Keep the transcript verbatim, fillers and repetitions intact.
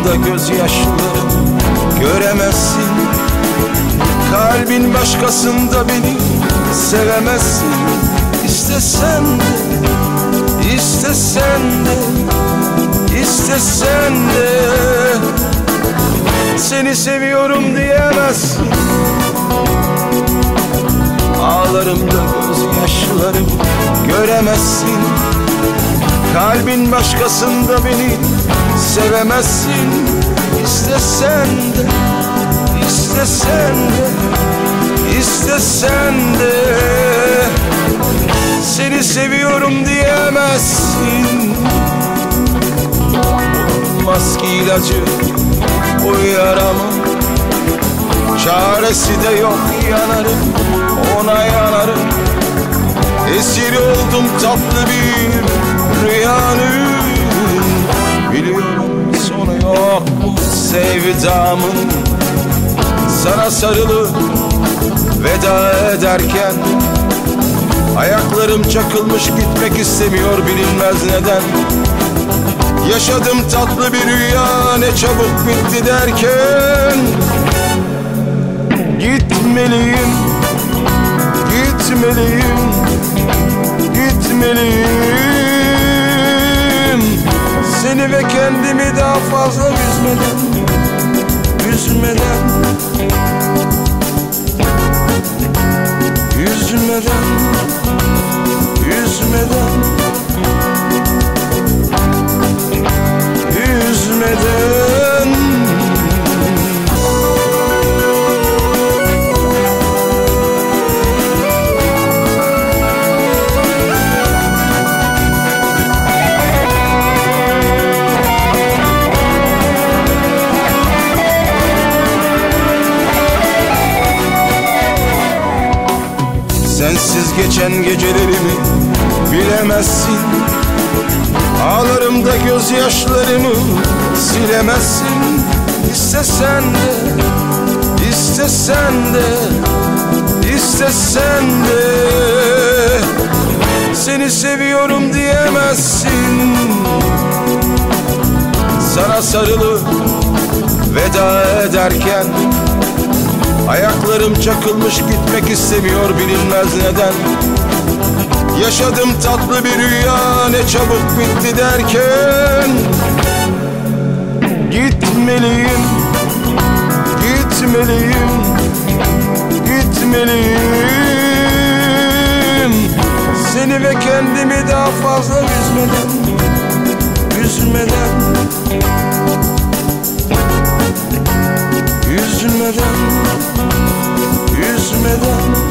Ağlarımda gözyaşlarım göremezsin. Kalbin başkasında beni sevemezsin. İstesen de, istesen de, istesen de seni seviyorum diyemezsin. Ağlarımda gözyaşlarım göremezsin. Kalbin başkasında beni sevemezsin. İstesen de, istesen de, istesen de seni seviyorum diyemezsin. Olmaz ki ilacı o yaramın, çaresi de yok, yanarım ona yanarım. Esir oldum tatlı bir rüyanın. Biliyorum sonu yok bu sevdamın. Sana sarılıp veda ederken ayaklarım çakılmış, gitmek istemiyor bilinmez neden. Yaşadım tatlı bir rüya, ne çabuk bitti derken gitmeliyim, gitmeliyim, gitmeliyim. Seni ve kendimi daha fazla üzmeden, üzmeden, üzmeden, üzmeden, üzmeden. Sensiz geçen gecelerimi bilemezsin. Ağlarımda gözyaşlarımı silemezsin. İstesen de, istesen de, istesen de seni seviyorum diyemezsin. Sana sarılıp veda ederken ayaklarım çakılmış, gitmek istemiyor bilinmez neden. Yaşadım tatlı bir rüya, ne çabuk bitti derken gitmeliyim, gitmeliyim, gitmeliyim. Seni ve kendimi daha fazla üzmeden, üzmeden, üzmeden, üzmeden.